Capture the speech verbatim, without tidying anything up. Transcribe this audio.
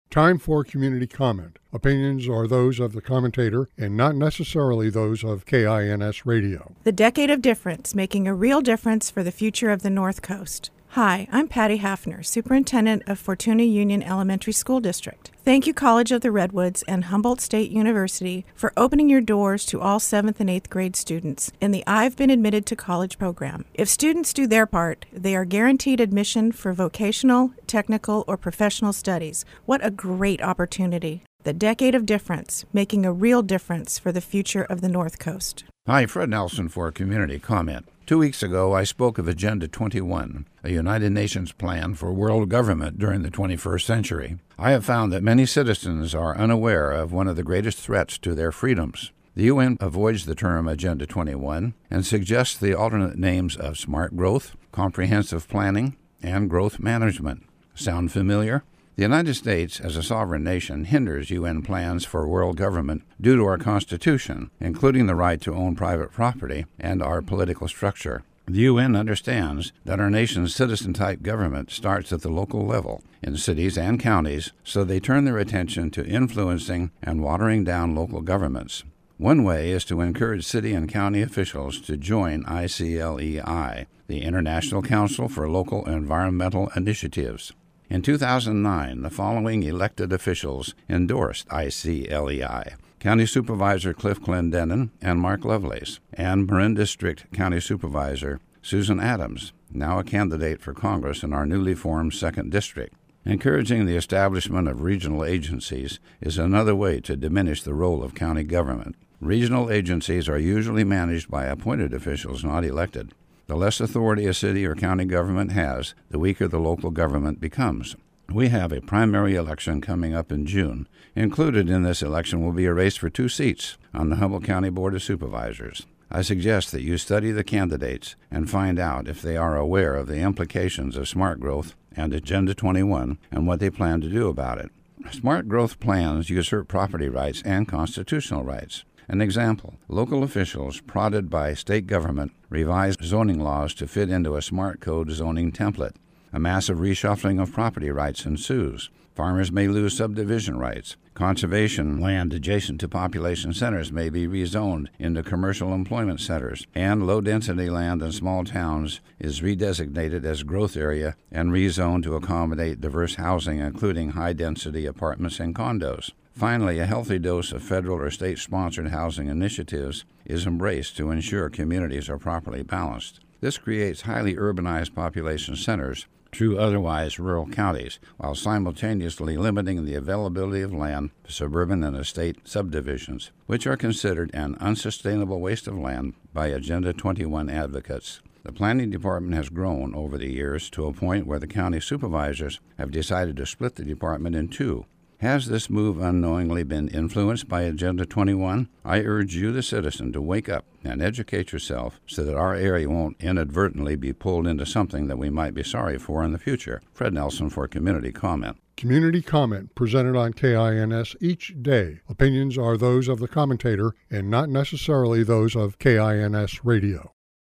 Time for community comment. Opinions are those of the commentator and not necessarily those of K I N S Radio. The Decade of Difference, making a real difference for the future of the North Coast. Hi, I'm Patty Hafner, Superintendent of Fortuna Union Elementary School District. Thank you, College of the Redwoods and Humboldt State University, for opening your doors to all seventh and eighth grade students in the I've Been Admitted to College program. If students do their part, they are guaranteed admission for vocational, technical, or professional studies. What a great opportunity. The Decade of Difference, making a real difference for the future of the North Coast. Hi, Fred Nelson for Community Comment. Two weeks ago, I spoke of Agenda twenty-one, a United Nations plan for world government during the twenty-first century. I have found that many citizens are unaware of one of the greatest threats to their freedoms. The U N avoids the term Agenda twenty-one and suggests the alternate names of smart growth, comprehensive planning, and growth management. Sound familiar? The United States, as a sovereign nation, hinders U N plans for world government due to our Constitution, including the right to own private property and our political structure. The U N understands that our nation's citizen-type government starts at the local level, in cities and counties, so they turn their attention to influencing and watering down local governments. One way is to encourage city and county officials to join I C L E I, the International Council for Local Environmental Initiatives. In two thousand nine, the following elected officials endorsed I C L E I: County Supervisor Cliff Clendenin and Mark Lovelace, and Marin District County Supervisor Susan Adams, now a candidate for Congress in our newly formed second District. Encouraging the establishment of regional agencies is another way to diminish the role of county government. Regional agencies are usually managed by appointed officials, not elected. The less authority a city or county government has, the weaker the local government becomes. We have a primary election coming up in June. Included in this election will be a race for two seats on the Humboldt County Board of Supervisors. I suggest that you study the candidates and find out if they are aware of the implications of smart growth and Agenda twenty-one and what they plan to do about it. Smart growth plans usurp property rights and constitutional rights. An example, local officials, prodded by state government, revised zoning laws to fit into a smart code zoning template. A massive reshuffling of property rights ensues. Farmers may lose subdivision rights. Conservation land adjacent to population centers may be rezoned into commercial employment centers, and low-density land in small towns is redesignated as growth area and rezoned to accommodate diverse housing, including high-density apartments and condos. Finally, a healthy dose of federal or state-sponsored housing initiatives is embraced to ensure communities are properly balanced. This creates highly urbanized population centers through otherwise rural counties, while simultaneously limiting the availability of land for suburban and estate subdivisions, which are considered an unsustainable waste of land by Agenda twenty-one advocates. The Planning Department has grown over the years to a point where the county supervisors have decided to split the department in two. Has this move unknowingly been influenced by Agenda twenty-one? I urge you, the citizen, to wake up and educate yourself so that our area won't inadvertently be pulled into something that we might be sorry for in the future. Fred Nelson for Community Comment. Community comment presented on K I N S each day. Opinions are those of the commentator and not necessarily those of K I N S Radio.